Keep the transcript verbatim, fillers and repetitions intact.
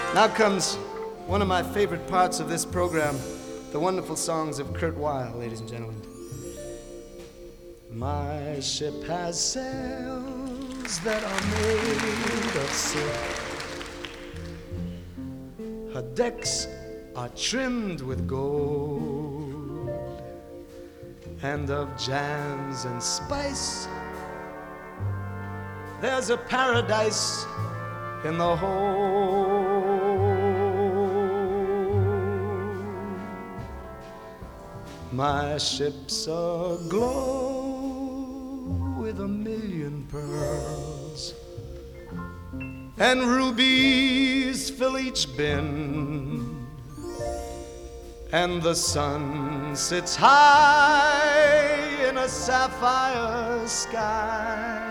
Now comes one of my favorite parts of this program, the wonderful songs of Kurt Weill, ladies and gentlemen. My ship has sails that are made of silk. Her decks are trimmed with gold, and of jams and spice there's a paradise in the hold. My ship's aglow with a million pearls, and rubies fill each bin, and the sun sits high in a sapphire sky.